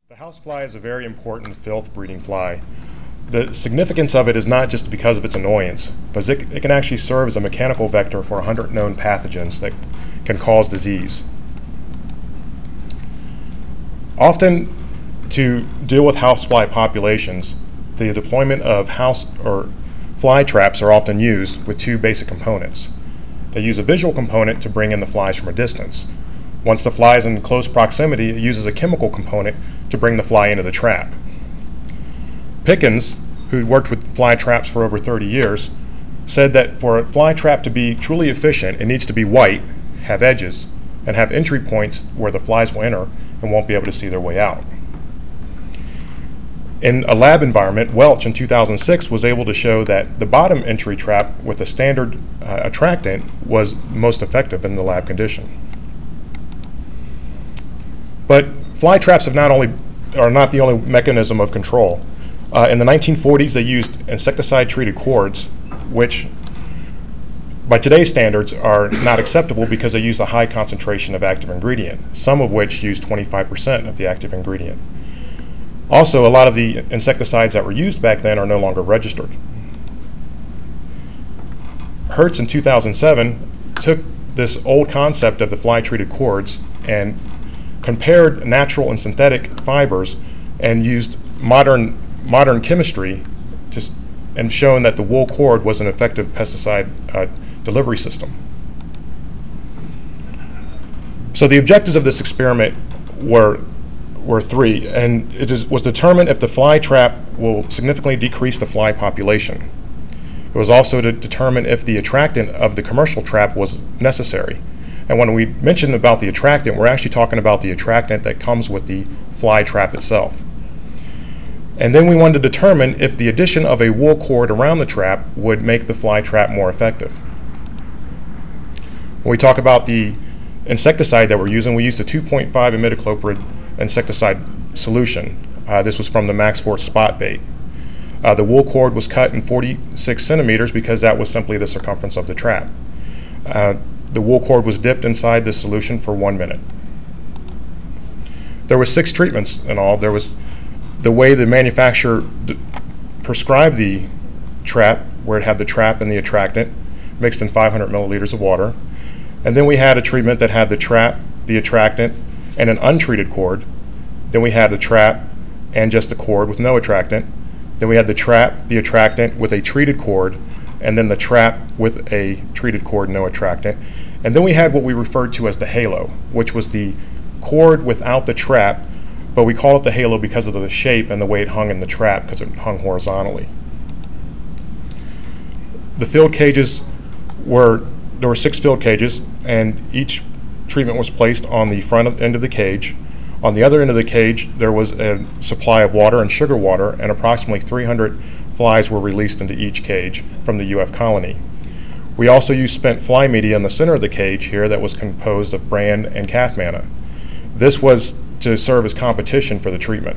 The housefly is a very important filth breeding fly. The significance of it is not just because of its annoyance, but it can actually serve as a mechanical vector for 100 known pathogens that can cause disease. Often, to deal with housefly populations, the deployment of house or fly traps are often used with two basic components. They use a visual component to bring in the flies from a distance. Once the fly is in close proximity, it uses a chemical component to bring the fly into the trap. Pickens, who worked with fly traps for over 30 years, said that for a fly trap to be truly efficient, it needs to be white, have edges, and have entry points where the flies will enter and won't be able to see their way out. In a lab environment, Welch in 2006 was able to show that the bottom entry trap with a standard attractant was most effective in the lab condition. But fly traps are not the only mechanism of control. In the 1940s, they used insecticide-treated cords, which by today's standards are not acceptable because they use a high concentration of active ingredient, some of which use 25% of the active ingredient. Also, a lot of the insecticides that were used back then are no longer registered. Hertz in 2007 took this old concept of the fly-treated cords and compared natural and synthetic fibers and used modern chemistry and shown that the wool cord was an effective pesticide delivery system. So the objectives of this experiment were three, and it was determined if the fly trap will significantly decrease the fly population. It was also to determine if the attractant of the commercial trap was necessary. And when we mention about the attractant, we're actually talking about the attractant that comes with the fly trap itself. And then we wanted to determine if the addition of a wool cord around the trap would make the fly trap more effective. When we talk about the insecticide that we're using, we used a 2.5 imidacloprid insecticide solution. This was from the Max Force spot bait. The wool cord was cut in 46 centimeters because that was simply the circumference of the trap. The wool cord was dipped inside this solution for 1 minute. There were 6 treatments in all. There was the way the manufacturer prescribed the trap, where it had the trap and the attractant mixed in 500 milliliters of water. And then we had a treatment that had the trap, the attractant, and an untreated cord. Then we had the trap and just the cord with no attractant. Then we had the trap, the attractant with a treated cord, and then the trap with a treated cord, no attractant. And then we had what we referred to as the halo, which was the cord without the trap, but we call it the halo because of the shape and the way it hung in the trap, because it hung horizontally. The field cages there were 6 field cages, and each treatment was placed on the front end of the cage. On the other end of the cage, there was a supply of water and sugar water, and approximately 300 flies were released into each cage from the UF colony. We also used spent fly media in the center of the cage here that was composed of bran and calf manna. This was to serve as competition for the treatment.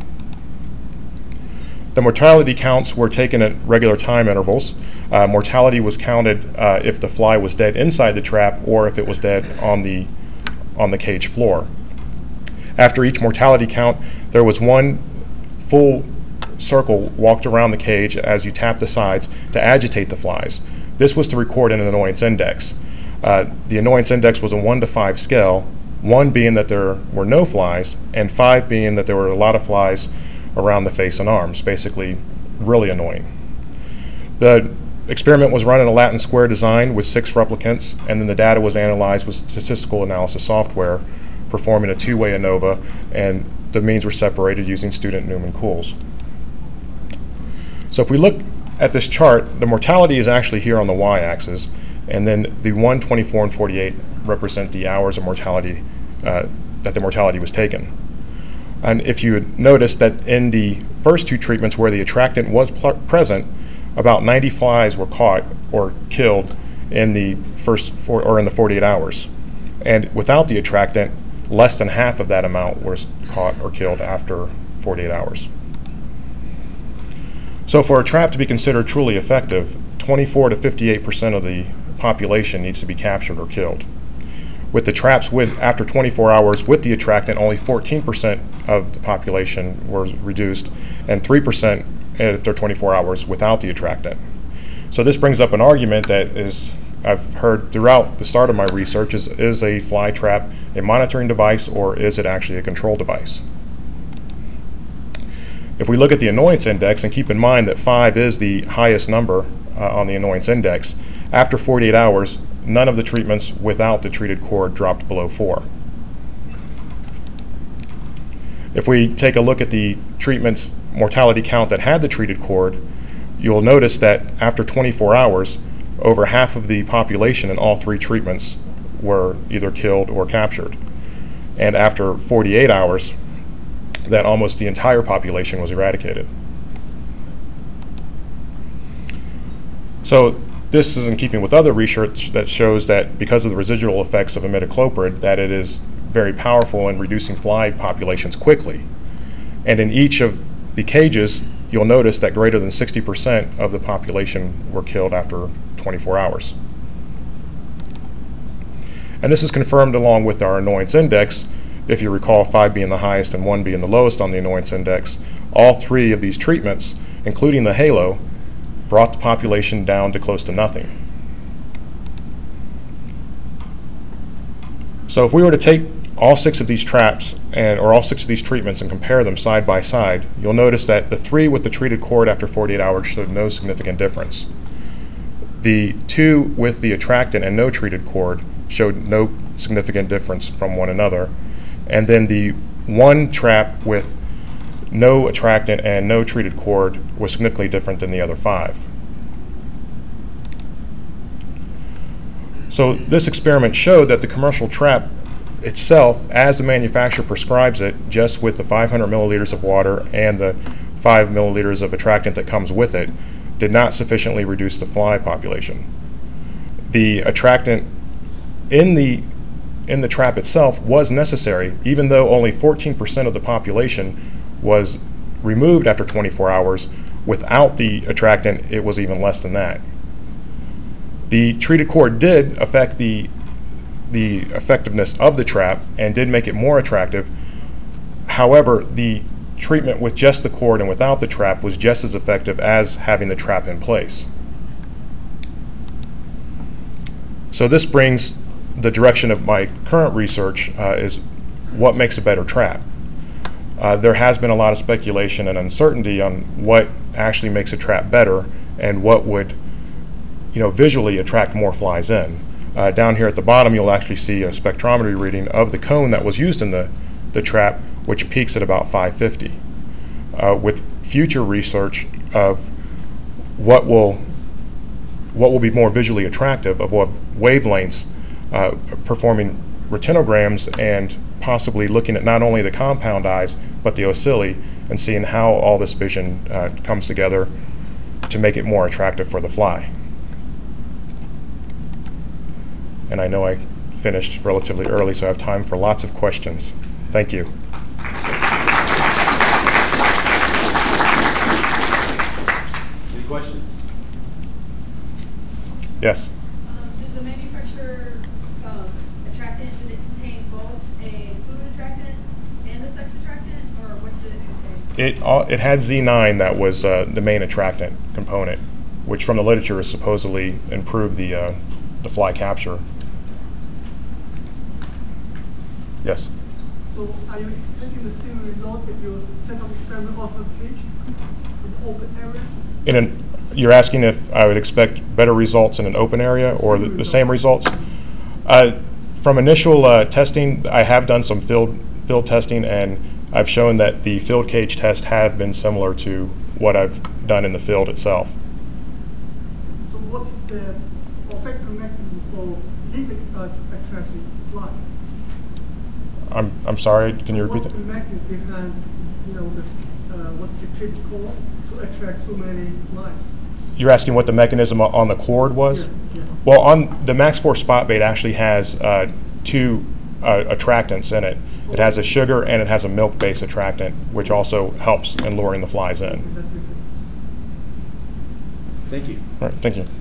The mortality counts were taken at regular time intervals. Mortality was counted if the fly was dead inside the trap or if it was dead on the cage floor. After each mortality count, there was one full circle walked around the cage as you tap the sides to agitate the flies. This was to record an annoyance index. The annoyance index was a 1 to 5 scale, 1 being that there were no flies, and 5 being that there were a lot of flies around the face and arms, basically really annoying. The experiment was run in a Latin square design with 6 replicants, and then the data was analyzed with statistical analysis software, performing a 2-way ANOVA, and the means were separated using student Newman Cools. So if we look at this chart, the mortality is actually here on the y-axis, and then the 1, 24, and 48 represent the hours of mortality that the mortality was taken. And if you notice that in the first 2 treatments where the attractant was present, about 90 flies were caught or killed in the first 48 hours. And without the attractant, less than half of that amount was caught or killed after 48 hours. So for a trap to be considered truly effective, 24 to 58% of the population needs to be captured or killed. With the traps after 24 hours with the attractant, only 14% of the population was reduced, and 3% after 24 hours without the attractant. So this brings up an argument that I've heard throughout the start of my research is a fly trap a monitoring device, or is it actually a control device? If we look at the annoyance index, and keep in mind that 5 is the highest number on the annoyance index, after 48 hours, none of the treatments without the treated cord dropped below 4. If we take a look at the treatment's mortality count that had the treated cord, you'll notice that after 24 hours, over half of the population in all 3 treatments were either killed or captured. And after 48 hours, that almost the entire population was eradicated. So this is in keeping with other research that shows that because of the residual effects of imidacloprid, that it is very powerful in reducing fly populations quickly. And in each of the cages, you'll notice that greater than 60% of the population were killed after 24 hours. And this is confirmed along with our annoyance index. If you recall, 5 being the highest and 1 being the lowest on the annoyance index, all 3 of these treatments, including the Halo, brought the population down to close to nothing. So if we were to take all 6 of these traps or all 6 of these treatments and compare them side by side, you'll notice that the 3 with the treated cord after 48 hours showed no significant difference. The 2 with the attractant and no treated cord showed no significant difference from one another. And then the 1 trap with no attractant and no treated cord was significantly different than the other 5. So this experiment showed that the commercial trap itself, as the manufacturer prescribes it, just with the 500 milliliters of water and the 5 milliliters of attractant that comes with it, did not sufficiently reduce the fly population. The attractant in the trap itself was necessary, even though only 14% of the population was removed after 24 hours. Without the attractant, it was even less than that. The treated cord did affect the effectiveness of the trap and did make it more attractive. However, the treatment with just the cord and without the trap was just as effective as having the trap in place. So this brings the direction of my current research is what makes a better trap. There has been a lot of speculation and uncertainty on what actually makes a trap better and what would, visually attract more flies in. Down here at the bottom, you'll actually see a spectrometry reading of the cone that was used in the trap, which peaks at about 550. With future research of what will be more visually attractive, of what wavelengths, performing retinograms and possibly looking at not only the compound eyes but the ocelli and seeing how all this vision comes together to make it more attractive for the fly. And I know I finished relatively early, so I have time for lots of questions. Thank you. Any questions? Yes? Does the manufacturer attractant, did it contain both a food attractant and a sex attractant, or what did it contain? It had Z9 that was the main attractant component, which from the literature has supposedly improved the fly capture. Yes? So are you expecting the same result if you set up experiment off a cage in an open area? You're asking if I would expect better results in an open area or the same results? From initial testing, I have done some field testing, and I've shown that the field cage tests have been similar to what I've done in the field itself. So what is the effective mechanism for detecting such attractive flies? I'm sorry, can you repeat that? What's the mechanism behind, what's the treated cord to attract so many flies? You're asking what the mechanism on the cord was? Yeah. Well, on the Max Force spot bait actually has 2 attractants in it. It has a sugar and it has a milk-based attractant, which also helps in luring the flies in. That's the difference. Thank you. All right, thank you.